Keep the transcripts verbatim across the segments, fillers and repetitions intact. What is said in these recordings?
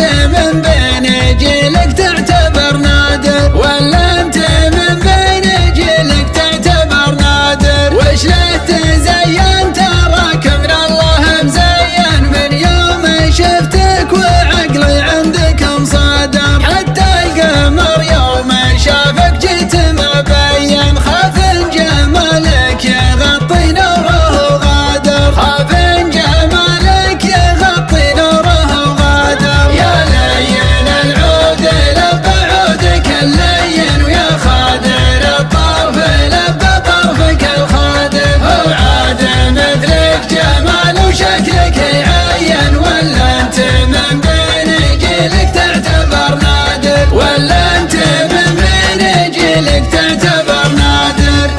من بين جيلك تعتبر نادر، ولا انت من بين جيلك تعتبر نادر. وش له تزين تراك من الله مزين، من يوم شفتك وعقلي عندك مصادر. حتى القمر يوم شافك جيت مبين، خاف ان جمالك يغطي نوره وغادر، خاف ان جمالك يغطي نوره وغادر. يا لين العود لبى عودك اللين، ويا خادر الطرف لبى طرفك الخادر. هو عاد مثلك جمال وشكلك يعين، ولا انت من بين جيلك تعتبر نادر، ولا انت من بين جيلك تعتبر نادر.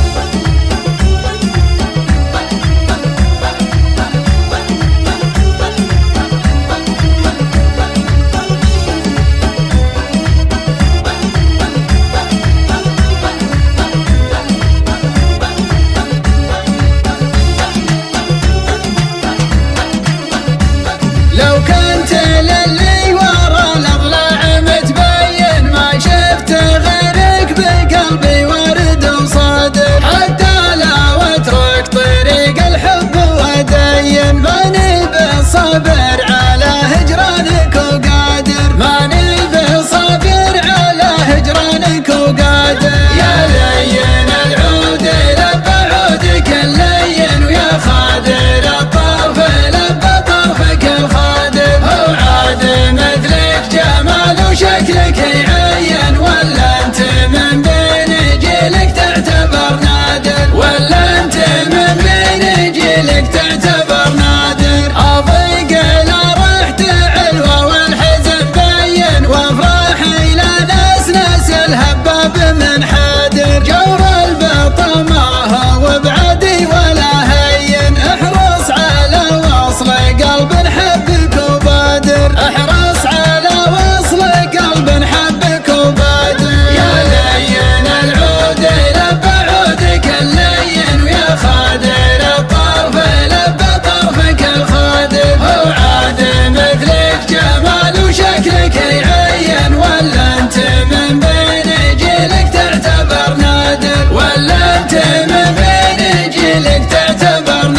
لو كنت للي ورا الاضلاع متبين، ما شفت غيرك بقلبي ورد وصادر. حتى لو اترك طريق الحب ودين، ماني بالصبر على هجرانك وقادر، ماني بالصبر على هجرانك وقادر. يا لين العود لبى عودك اللين، ويا خادر الطرف لبى طرفك الخادر. هو عاد مثلك جمال وشكلك يعين، ولا انت من بين جيلك تعتبر نادر، ولا انت من بين جيلك تعتبر نادر. اضيق لا رحت علوة والحزن بين، وافراحي لا ناس ناس الهباب من حادر. جور البطل ما هو بعدي ولا هين، احرص على وصل قلب حبك وبادر، احرص على وصل قلب حبك وبادر. يا لين العود لبى عودك اللين، ويا خادر الطرف لبى طرفك الخادر. هو عاد مثلك جمال وشكلك يعين، ولا انت من بين جيلك تعتبر نادر، ولا انت من بين جيلك تعتبر